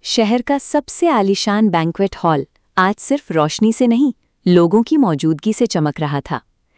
शहर का सबसे आलीशान बैंक्वेट हॉल आज सिर्फ रोशनी से नहीं, लोगों की मौजूदगी से चमक रहा था।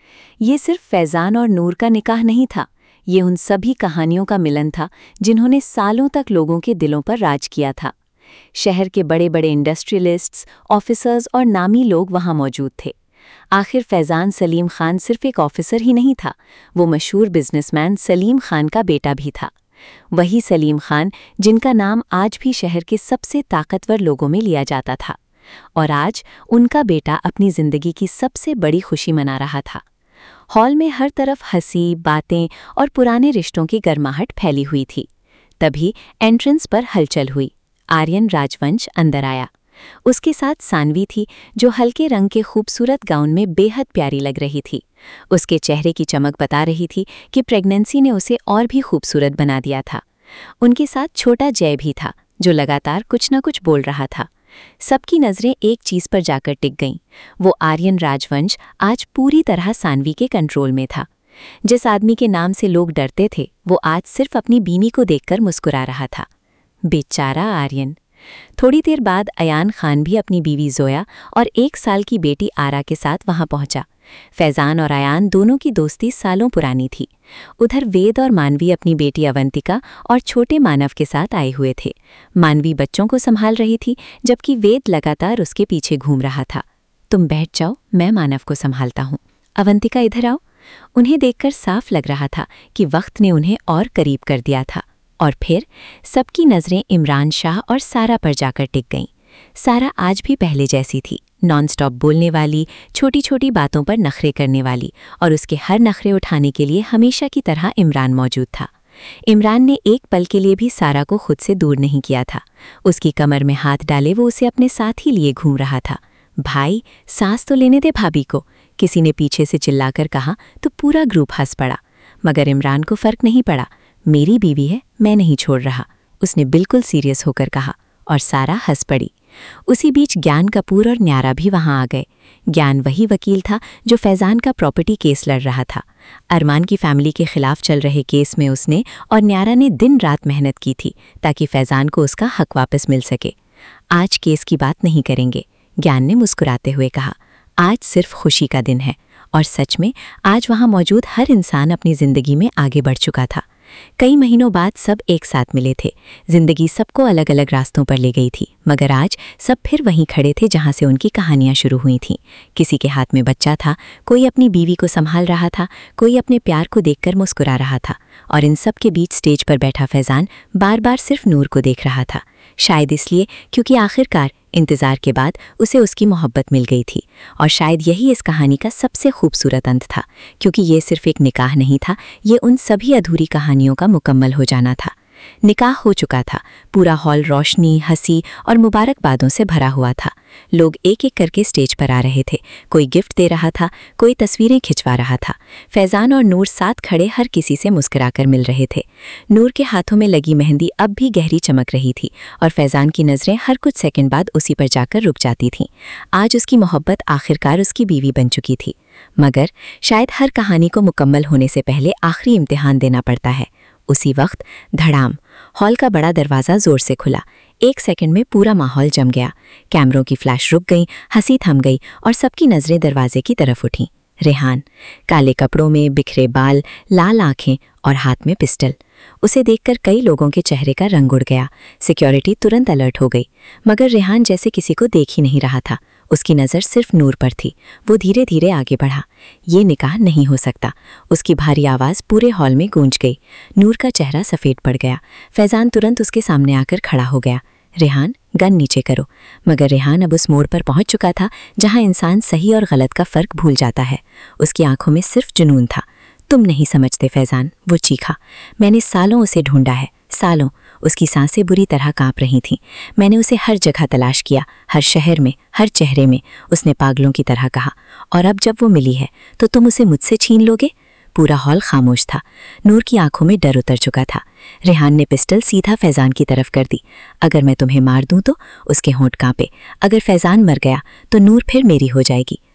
ये सिर्फ फैज़ान और नूर का निकाह नहीं था, ये उन सभी कहानियों का मिलन था जिन्होंने सालों तक लोगों के दिलों पर राज किया था। शहर के बड़े बड़े इंडस्ट्रियलिस्ट्स, ऑफिसर्स और नामी लोग वहाँ मौजूद थे। आखिर फैज़ान सलीम खान सिर्फ एक ऑफिसर ही नहीं था, वो मशहूर बिजनेसमैन सलीम खान का बेटा भी था। वही सलीम खान जिनका नाम आज भी शहर के सबसे ताकतवर लोगों में लिया जाता था। और आज उनका बेटा अपनी जिंदगी की सबसे बड़ी खुशी मना रहा था। हॉल में हर तरफ हंसी, बातें और पुराने रिश्तों की गर्माहट फैली हुई थी। तभी एंट्रेंस पर हलचल हुई। आर्यन राजवंश अंदर आया। उसके साथ सानवी थी, जो हल्के रंग के खूबसूरत गाउन में बेहद प्यारी लग रही थी। उसके चेहरे की चमक बता रही थी कि प्रेगनेंसी ने उसे और भी खूबसूरत बना दिया था। उनके साथ छोटा जय भी था, जो लगातार कुछ न कुछ बोल रहा था। सबकी नज़रें एक चीज़ पर जाकर टिक गईं। वो आर्यन राजवंश आज पूरी तरह सानवी के कंट्रोल में था। जिस आदमी के नाम से लोग डरते थे, वो आज सिर्फ अपनी बीवी को देखकर मुस्कुरा रहा था। बेचारा आर्यन। थोड़ी देर बाद अयान खान भी अपनी बीवी जोया और 1 साल की बेटी आरा के साथ वहां पहुंचा। फैज़ान और अयान दोनों की दोस्ती सालों पुरानी थी। उधर वेद और मानवी अपनी बेटी अवंतिका और छोटे मानव के साथ आए हुए थे। मानवी बच्चों को संभाल रही थी, जबकि वेद लगातार उसके पीछे घूम रहा था। तुम बैठ जाओ, मैं मानव को संभालता हूँ। अवंतिका इधर आओ। उन्हें देखकर साफ लग रहा था कि वक्त ने उन्हें और करीब कर दिया था। और फिर सबकी नज़रें इमरान शाह और सारा पर जाकर टिक गईं। सारा आज भी पहले जैसी थी, नॉनस्टॉप बोलने वाली, छोटी छोटी बातों पर नखरे करने वाली, और उसके हर नखरे उठाने के लिए हमेशा की तरह इमरान मौजूद था। इमरान ने एक पल के लिए भी सारा को खुद से दूर नहीं किया था। उसकी कमर में हाथ डाले वो उसे अपने साथ ही लिए घूम रहा था। भाई, सांस तो लेने दे भाभी को, किसी ने पीछे से चिल्लाकर कहा तो पूरा ग्रुप हंस पड़ा। मगर इमरान को फर्क नहीं पड़ा। मेरी बीवी है, मैं नहीं छोड़ रहा, उसने बिल्कुल सीरियस होकर कहा, और सारा हंस पड़ी। उसी बीच ज्ञान कपूर और न्यारा भी वहां आ गए। ज्ञान वही वकील था जो फैज़ान का प्रॉपर्टी केस लड़ रहा था। अरमान की फैमिली के खिलाफ चल रहे केस में उसने और न्यारा ने दिन रात मेहनत की थी ताकि फैज़ान को उसका हक वापस मिल सके। आज केस की बात नहीं करेंगे, ज्ञान ने मुस्कुराते हुए कहा। आज सिर्फ खुशी का दिन है। और सच में आज वहां मौजूद हर इंसान अपनी जिंदगी में आगे बढ़ चुका था। कई महीनों बाद सब एक साथ मिले थे। जिंदगी सबको अलग अलग रास्तों पर ले गई थी, मगर आज सब फिर वहीं खड़े थे जहां से उनकी कहानियां शुरू हुई थीं। किसी के हाथ में बच्चा था, कोई अपनी बीवी को संभाल रहा था, कोई अपने प्यार को देखकर मुस्कुरा रहा था, और इन सब के बीच स्टेज पर बैठा फैज़ान बार बार सिर्फ नूर को देख रहा था। शायद इसलिए क्योंकि आखिरकार इंतज़ार के बाद उसे उसकी मोहब्बत मिल गई थी। और शायद यही इस कहानी का सबसे खूबसूरत अंत था, क्योंकि ये सिर्फ एक निकाह नहीं था, ये उन सभी अधूरी कहानियों का मुकम्मल हो जाना था। निकाह हो चुका था। पूरा हॉल रोशनी, हंसी और मुबारकबादों से भरा हुआ था। लोग एक एक करके स्टेज पर आ रहे थे। कोई गिफ्ट दे रहा था, कोई तस्वीरें खिंचवा रहा था। फैज़ान और नूर साथ खड़े हर किसी से मुस्कुराकर मिल रहे थे। नूर के हाथों में लगी मेहंदी अब भी गहरी चमक रही थी, और फैज़ान की नज़रें हर कुछ सेकंड बाद उसी पर जाकर रुक जाती थीं। आज उसकी मोहब्बत आखिरकार उसकी बीवी बन चुकी थी। मगर शायद हर कहानी को मुकम्मल होने से पहले आखिरी इम्तिहान देना पड़ता है। उसी वक्त धड़ाम, हॉल का बड़ा दरवाज़ा ज़ोर से खुला। 1 सेकंड में पूरा माहौल जम गया। कैमरों की फ्लैश रुक गई, हंसी थम गई, और सबकी नज़रें दरवाजे की तरफ उठीं। रेहान, काले कपड़ों में, बिखरे बाल, लाल आंखें और हाथ में पिस्टल। उसे देखकर कई लोगों के चेहरे का रंग उड़ गया। सिक्योरिटी तुरंत अलर्ट हो गई, मगर रेहान जैसे किसी को देख ही नहीं रहा था। उसकी नज़र सिर्फ नूर पर थी। वो धीरे धीरे आगे बढ़ा। ये निकाह नहीं हो सकता। उसकी भारी आवाज़ पूरे हॉल में गूंज गई। नूर का चेहरा सफ़ेद पड़ गया। फैज़ान तुरंत उसके सामने आकर खड़ा हो गया। रेहान, गन नीचे करो। मगर रेहान अब उस मोड़ पर पहुंच चुका था जहां इंसान सही और गलत का फ़र्क भूल जाता है। उसकी आंखों में सिर्फ जुनून था। तुम नहीं समझते फैज़ान, वो चीखा। मैंने सालों उसे ढूंढा है, सालों। उसकी सांसें बुरी तरह कांप रही थीं। मैंने उसे हर जगह तलाश किया, हर शहर में, हर चेहरे में, उसने पागलों की तरह कहा। और अब जब वो मिली है तो तुम उसे मुझसे छीन लोगे? पूरा हॉल खामोश था। नूर की आंखों में डर उतर चुका था। रेहान ने पिस्टल सीधा फैज़ान की तरफ कर दी। अगर मैं तुम्हें मार दूं तो? उसके होंठ कांपे। अगर फैज़ान मर गया तो नूर फिर मेरी हो जाएगी।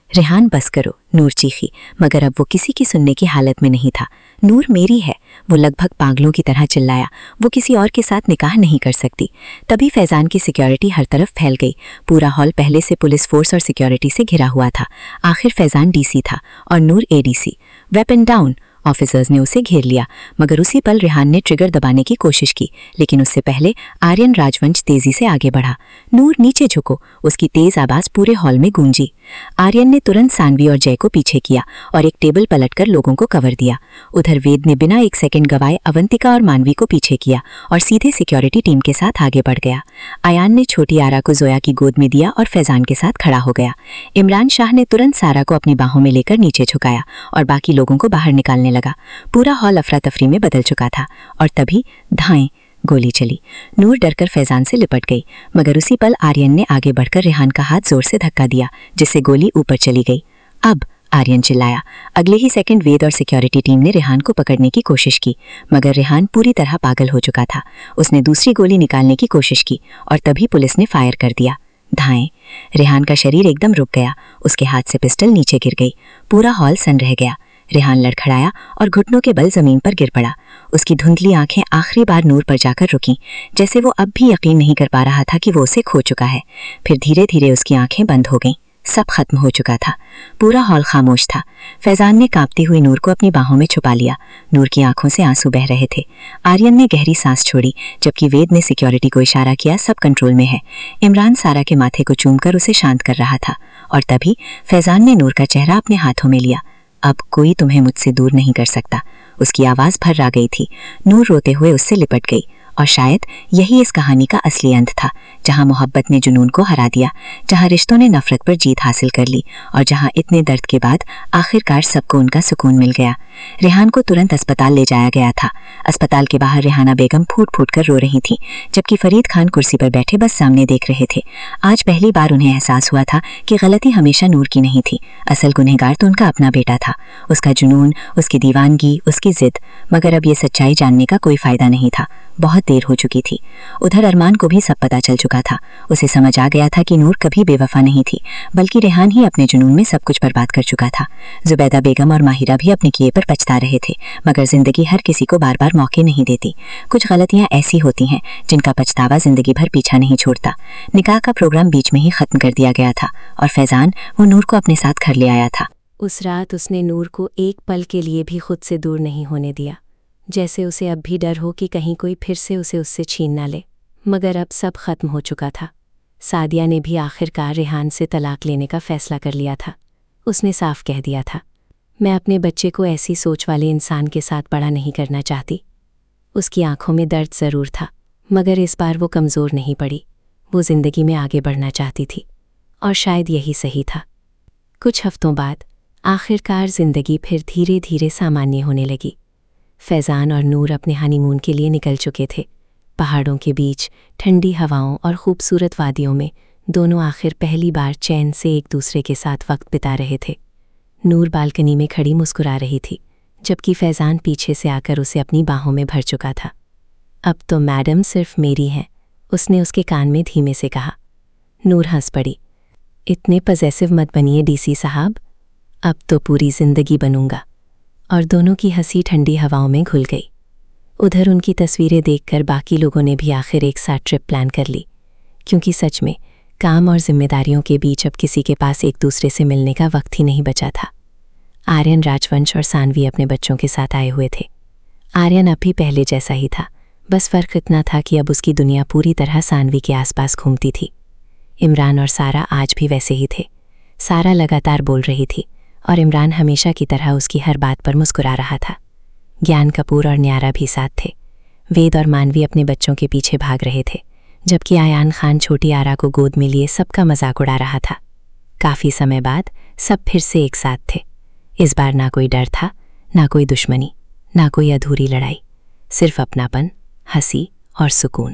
रेहान बस करो, नूर चीखी, मगर अब वो किसी की सुनने की हालत में नहीं था। नूर मेरी है, वो लगभग पागलों की तरह चिल्लाया। वो किसी और के साथ निकाह नहीं कर सकती। तभी फैजान की सिक्योरिटी हर तरफ फैल गई। पूरा हॉल पहले से पुलिस फोर्स और सिक्योरिटी से घिरा हुआ था। आखिर फैजान डीसी था और Noor ADC. Weapon down. Officers ने उसे घेर लिया, मगर उसी पल रेहान ने ट्रिगर दबाने की कोशिश की, लेकिन उससे पहले आर्यन राजवंश तेजी से आगे बढ़ा। नूर नीचे झुको, उसकी तेज आवाज पूरे हॉल में गूंजी। आर्यन ने तुरंत सानवी और जय को पीछे किया और एक टेबल पलटकर लोगों को कवर दिया। उधर वेद ने बिना एक सेकंड गवाए अवंतिका और मानवी को पीछे किया और सीधे सिक्योरिटी टीम के साथ आगे बढ़ गया। आयान ने छोटी आरा को जोया की गोद में दिया और फैजान के साथ खड़ा हो गया। इमरान शाह ने तुरंत सारा को अपनी बाहों में लेकर नीचे झुकाया और बाकी लोगों को बाहर निकालने लगा। पूरा हॉल अफरा तफरी में बदल चुका था और तभी धाएं गोली चली। नूर डरकर फैजान से लिपट गई, मगर उसी पल आर्यन ने आगे बढ़कर रेहान का हाथ जोर से धक्का दिया, जिससे गोली ऊपर चली गई। अब आर्यन चिल्लाया। अगले ही सेकंड वेद और सिक्योरिटी टीम ने रेहान को पकड़ने की कोशिश की, मगर रेहान पूरी तरह पागल हो चुका था। उसने दूसरी गोली निकालने की कोशिश की और तभी पुलिस ने फायर कर दिया। धाएं। रेहान का शरीर एकदम रुक गया। उसके हाथ से पिस्टल नीचे गिर गई। पूरा हॉल सन रह गया। रेहान लड़खड़ाया और घुटनों के बल जमीन पर गिर पड़ा। उसकी धुंधली आंखें आखिरी बार नूर पर जाकर रुकीं, जैसे वो अब भी यकीन नहीं कर पा रहा था कि वो उसे खो चुका है। फिर धीरे धीरे उसकी आंखें बंद हो गईं। सब खत्म हो चुका था। पूरा हॉल खामोश था। फैजान ने कांपती हुई नूर को अपनी बाहों में छुपा लिया। नूर की आंखों से आंसू बह रहे थे। आर्यन ने गहरी सांस छोड़ी, जबकि वेद ने सिक्योरिटी को इशारा किया, सब कंट्रोल में है। इमरान सारा के माथे को चूमकर उसे शांत कर रहा था और तभी फैजान ने नूर का चेहरा अपने हाथों में लिया। अब कोई तुम्हें मुझसे दूर नहीं कर सकता। उसकी आवाज भर आ गई थी। नूर रोते हुए उससे लिपट गई और शायद यही इस कहानी का असली अंत था, जहां मोहब्बत ने जुनून को हरा दिया, जहां रिश्तों ने नफरत पर जीत हासिल कर ली और जहां इतने दर्द के बाद आखिरकार सबको उनका सुकून मिल गया। रेहान को तुरंत अस्पताल ले जाया गया था। अस्पताल के बाहर रेहाना बेगम फूट फूट कर रो रही थी, जबकि फरीद खान कुर्सी पर बैठे बस सामने देख रहे थे। आज पहली बार उन्हें एहसास हुआ था कि गलती हमेशा नूर की नहीं थी। असल गुनहगार तो उनका अपना बेटा था, उसका जुनून, उसकी दीवानगी, उसकी जिद। मगर अब ये सच्चाई जानने का कोई फायदा नहीं था। बहुत देर हो चुकी थी। उधर अरमान को भी सब पता चल चुका था। उसे समझ आ गया था कि नूर कभी बेवफा नहीं थी, बल्कि रेहान ही अपने जुनून में सब कुछ बर्बाद कर चुका था। जुबैदा बेगम और माहिरा भी अपने किए पर पछता रहे थे, मगर जिंदगी हर किसी को बार बार मौके नहीं देती। कुछ गलतियां ऐसी होती हैं जिनका पछतावा जिंदगी भर पीछा नहीं छोड़ता। निकाह का प्रोग्राम बीच में ही खत्म कर दिया गया था और फैजान वो नूर को अपने साथ घर ले आया था। उस रात उसने नूर को एक पल के लिए भी खुद से दूर नहीं होने दिया, जैसे उसे अब भी डर हो कि कहीं कोई फिर से उसे उससे छीन ना ले। मगर अब सब खत्म हो चुका था। सादिया ने भी आखिरकार रेहान से तलाक लेने का फैसला कर लिया था। उसने साफ कह दिया था, मैं अपने बच्चे को ऐसी सोच वाले इंसान के साथ बड़ा नहीं करना चाहती। उसकी आंखों में दर्द ज़रूर था, मगर इस बार वो कमज़ोर नहीं पड़ी। वो ज़िंदगी में आगे बढ़ना चाहती थी और शायद यही सही था। कुछ हफ्तों बाद आखिरकार ज़िंदगी फिर धीरे धीरे सामान्य होने लगी। फैजान और नूर अपने हनीमून के लिए निकल चुके थे। पहाड़ों के बीच ठंडी हवाओं और खूबसूरत वादियों में दोनों आखिर पहली बार चैन से एक दूसरे के साथ वक्त बिता रहे थे। नूर बालकनी में खड़ी मुस्कुरा रही थी, जबकि फैजान पीछे से आकर उसे अपनी बाहों में भर चुका था। अब तो मैडम सिर्फ मेरी हैं, उसने उसके कान में धीमे से कहा। नूर हंस पड़ी। इतने पजेसिव मत बनिए डीसी साहब, अब तो पूरी जिंदगी बनूंगा। और दोनों की हंसी ठंडी हवाओं में घुल गई। उधर उनकी तस्वीरें देखकर बाकी लोगों ने भी आखिर एक साथ ट्रिप प्लान कर ली, क्योंकि सच में काम और जिम्मेदारियों के बीच अब किसी के पास एक दूसरे से मिलने का वक्त ही नहीं बचा था। आर्यन राजवंश और सानवी अपने बच्चों के साथ आए हुए थे। आर्यन अब भी पहले जैसा ही था, बस फ़र्क इतना था कि अब उसकी दुनिया पूरी तरह सानवी के आसपास घूमती थी। इमरान और सारा आज भी वैसे ही थे। सारा लगातार बोल रही थी और इमरान हमेशा की तरह उसकी हर बात पर मुस्कुरा रहा था। ज्ञान कपूर और न्यारा भी साथ थे। वेद और मानवी अपने बच्चों के पीछे भाग रहे थे, जबकि आयान खान छोटी आरा को गोद में लिए सबका मजाक उड़ा रहा था। काफ़ी समय बाद सब फिर से एक साथ थे। इस बार ना कोई डर था, ना कोई दुश्मनी, ना कोई अधूरी लड़ाई, सिर्फ अपनापन, हंसी और सुकून।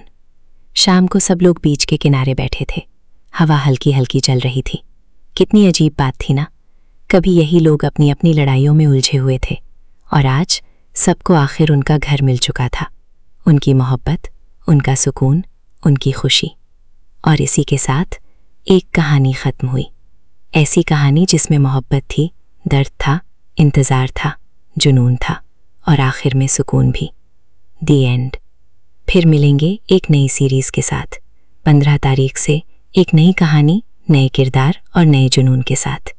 शाम को सब लोग बीच के किनारे बैठे थे। हवा हल्की हल्की चल रही थी। कितनी अजीब बात थी ना, कभी यही लोग अपनी अपनी लड़ाइयों में उलझे हुए थे और आज सबको आखिर उनका घर मिल चुका था। उनकी मोहब्बत, उनका सुकून, उनकी खुशी। और इसी के साथ एक कहानी ख़त्म हुई। ऐसी कहानी जिसमें मोहब्बत थी, दर्द था, इंतज़ार था, जुनून था और आखिर में सुकून भी। The end. फिर मिलेंगे एक नई सीरीज़ के साथ 15 तारीख से, एक नई कहानी, नए किरदार और नए जुनून के साथ।